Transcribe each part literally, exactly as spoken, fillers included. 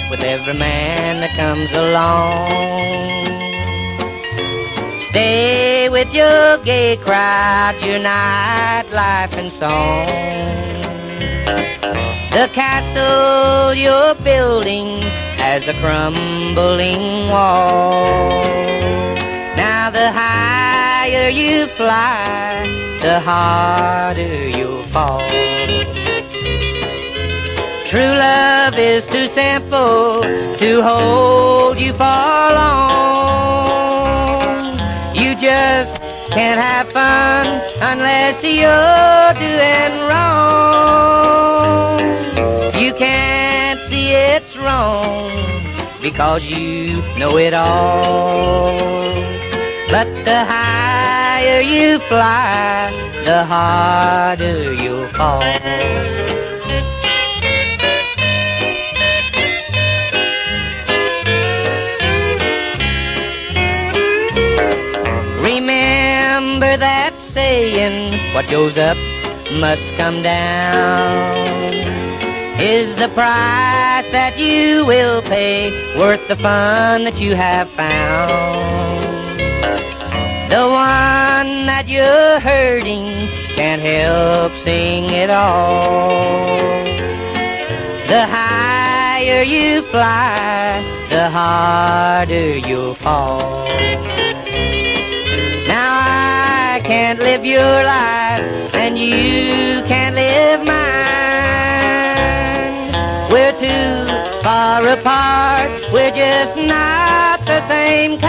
with every man that comes along. Stay with your gay crowd, your nightlife and song. The castle you're building has a crumbling wall. Now the higher you fly, the harder you'll fall. True love is too simple to hold you for long. You just can't have fun unless you're doing wrong. You can't see it's wrong because you know it all. But the higher you fly, the harder you'll fall. Remember that saying, what goes up must come down. Is the price that you will pay worth the fun that you have found? The one that you're hurting can't help seeing it all. The higher you fly, the harder you'll fall. Now I can't live your life and you can't live mine. We're too far apart, we're just not the same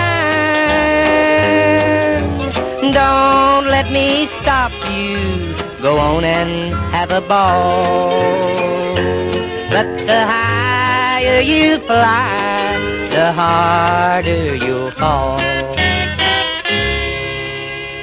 kind. Don't let me stop you, go on and have a ball. But the higher you fly, the harder you'll fall.